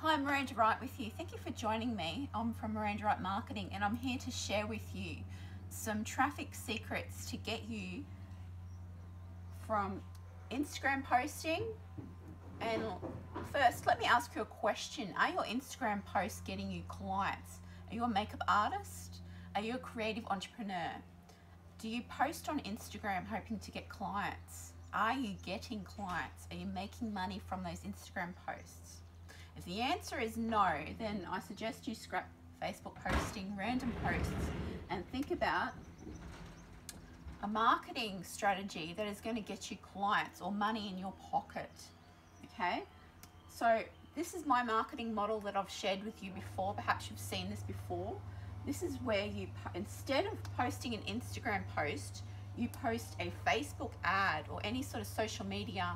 Hi, Miranda Wright with you. Thank you for joining me. I'm from Miranda Wright Marketing and I'm here to share with you some traffic secrets to get you from Instagram posting. And first, let me ask you a question. Are your Instagram posts getting you clients? Are you a makeup artist? Are you a creative entrepreneur? Do you post on Instagram hoping to get clients? Are you getting clients? Are you making money from those Instagram posts? If the answer is no, then I suggest you scrap Facebook posting random posts and think about a marketing strategy that is going to get you clients or money in your pocket. Okay, so this is my marketing model that I've shared with you before. Perhaps you've seen this before. This is where you, instead of posting an Instagram post, you post a Facebook ad or any sort of social media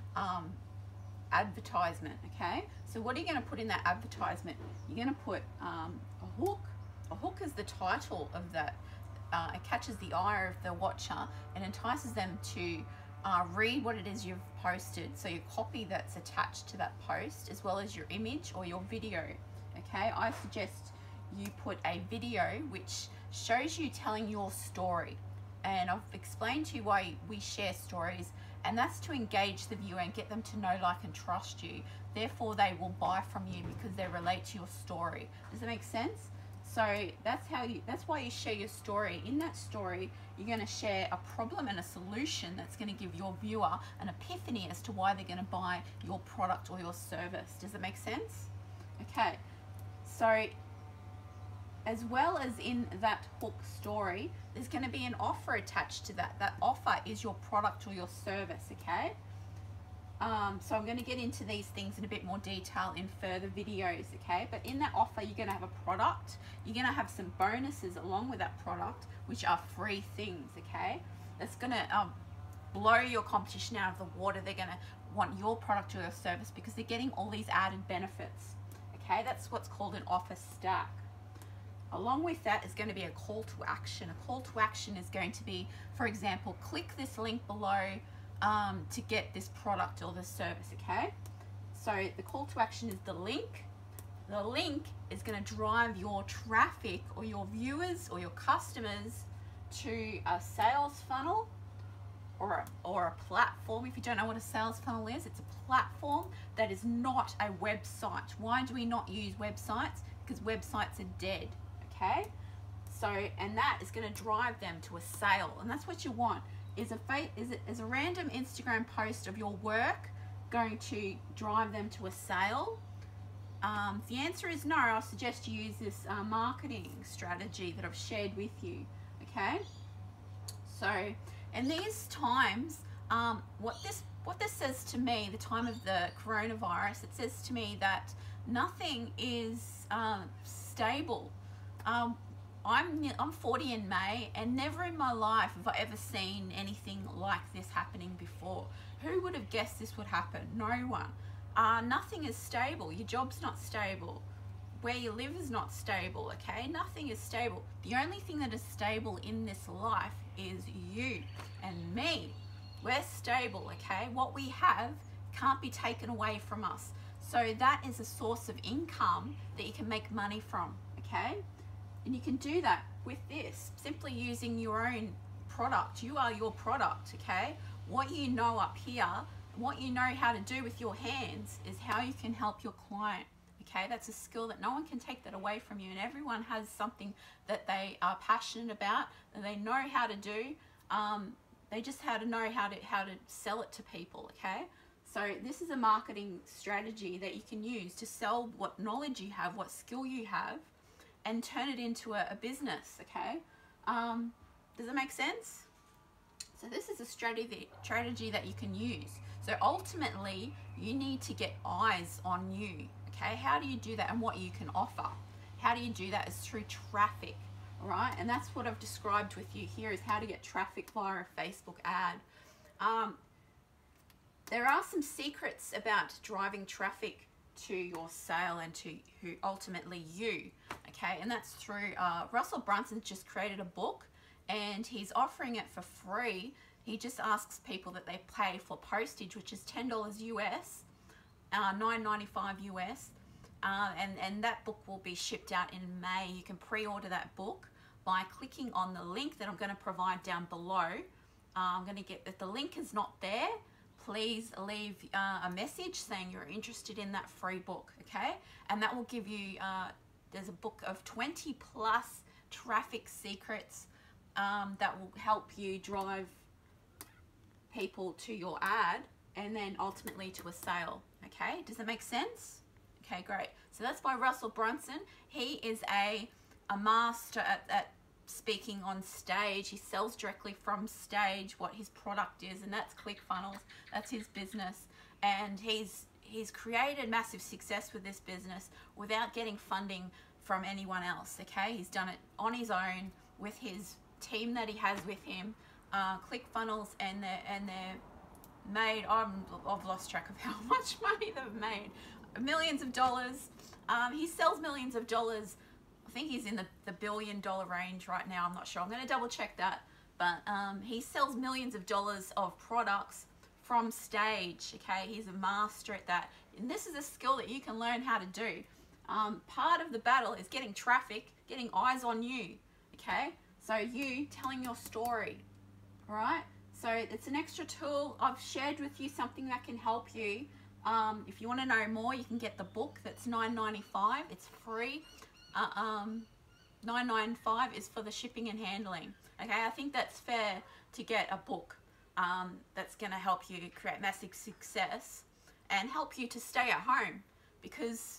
advertisement. Okay, so what are you going to put in that advertisement? You're going to put a hook. A hook is the title of that. It catches the eye of the watcher and entices them to read what it is you've posted. So your copy that's attached to that post, as well as your image or your video. Okay, I suggest you put a video which shows you telling your story. And I've explained to you why we share stories, and that's to engage the viewer and get them to know, like, and trust you. Therefore, they will buy from you because they relate to your story. Does that make sense? So that's why you share your story. In that story, you're going to share a problem and a solution that's going to give your viewer an epiphany as to why they're going to buy your product or your service. Does that make sense? Okay. So as well as in that hook story, there's going to be an offer attached to that. That offer is your product or your service, okay? So I'm going to get into these things in a bit more detail in further videos, okay? But in that offer, you're going to have a product. You're going to have some bonuses along with that product, which are free things, okay? That's going to blow your competition out of the water. They're going to want your product or your service because they're getting all these added benefits, okay? That's what's called an offer stack. Along with that is going to be a call to action. A call to action is going to be, for example, click this link below to get this product or this service, okay? So the call to action is the link. The link is going to drive your traffic or your viewers or your customers to a sales funnel or a platform. If you don't know what a sales funnel is, it's a platform that is not a website. Why do we not use websites? Because websites are dead. Okay, so and that is going to drive them to a sale, and that's what you want. Is a random Instagram post of your work going to drive them to a sale? If the answer is no, I'll suggest you use this marketing strategy that I've shared with you. Okay, so in these times, what this says to me, the time of the coronavirus, it says to me that nothing is stable. I'm 40 in May, and never in my life have I ever seen anything like this happening before. Who would have guessed this would happen? No one. Nothing is stable. Your job's not stable. Where you live is not stable, okay? Nothing is stable. The only thing that is stable in this life is you and me. We're stable, okay? What we have can't be taken away from us. So that is a source of income that you can make money from, okay? And you can do that with this, simply using your own product. You are your product, okay? What you know up here, what you know how to do with your hands is how you can help your client, okay? That's a skill that no one can take that away from you, and everyone has something that they are passionate about, that they know how to do. They just know how to sell it to people, okay? So this is a marketing strategy that you can use to sell what knowledge you have, what skill you have, and turn it into a business, okay? Does that make sense? So this is a strategy that you can use. So ultimately, you need to get eyes on you, okay? How do you do that, and what you can offer? How do you do that? Is through traffic, all right? And that's what I've described with you here, is how to get traffic via a Facebook ad. There are some secrets about driving traffic to your sale and to who ultimately you, okay? And that's through Russell Brunson's just created a book, and he's offering it for free. He just asks people that they pay for postage, which is $10 US, $9.95 US, and that book will be shipped out in May. You can pre-order that book by clicking on the link that I'm going to provide down below. I'm going to get, if the link is not there, please leave a message saying you're interested in that free book, okay? And that will give you, there's a book of 20 plus traffic secrets that will help you drive people to your ad and then ultimately to a sale, okay? Does that make sense? Okay, great. So that's by Russell Brunson. He is a master at speaking on stage. He sells directly from stage what his product is, and that's ClickFunnels. That's his business, and he's created massive success with this business without getting funding from anyone else, okay? He's done it on his own with his team that he has with him, ClickFunnels, and they're made, I've lost track of how much money they've made, millions of dollars. He sells millions of dollars. I think he's in the $1 billion range right now. I'm not sure. I'm going to double check that. But he sells millions of dollars of products from stage. Okay, he's a master at that. And this is a skill that you can learn how to do. Part of the battle is getting traffic, getting eyes on you. Okay, so you telling your story. All right. So it's an extra tool. I've shared with you something that can help you. If you want to know more, you can get the book. That's $9.95. It's free. $9.95 is for the shipping and handling. Okay, I think that's fair to get a book that's going to help you create massive success and help you to stay at home, because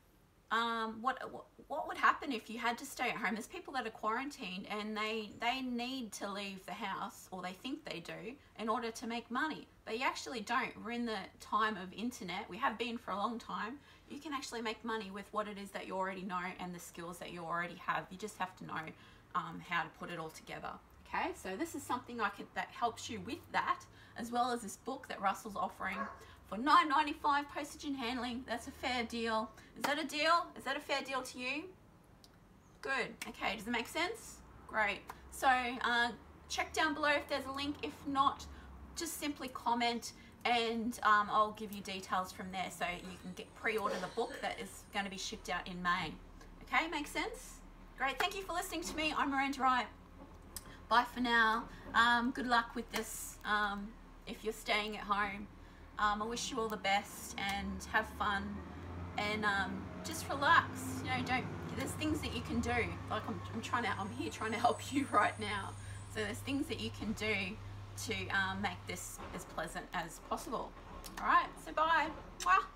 what would happen if you had to stay at home? There's people that are quarantined and they need to leave the house, or they think they do, in order to make money. But you actually don't. We're in the time of internet. We have been for a long time. You can actually make money with what it is that you already know and the skills that you already have. You just have to know how to put it all together. Okay, so this is something that helps you with that, as well as this book that Russell's offering for $9.95 postage and handling. That's a fair deal. Is that a deal? Is that a fair deal to you? Good. Okay, does it make sense? Great. So check down below if there's a link. If not, just simply comment and I'll give you details from there so you can pre-order the book that is going to be shipped out in May. Okay, makes sense? Great. Thank you for listening to me. I'm Miranda Wright. Bye for now. Good luck with this if you're staying at home. I wish you all the best and have fun and just relax. You know, there's things that you can do. Like I'm here trying to help you right now. So there's things that you can do to make this as pleasant as possible. All right, so bye. Mwah.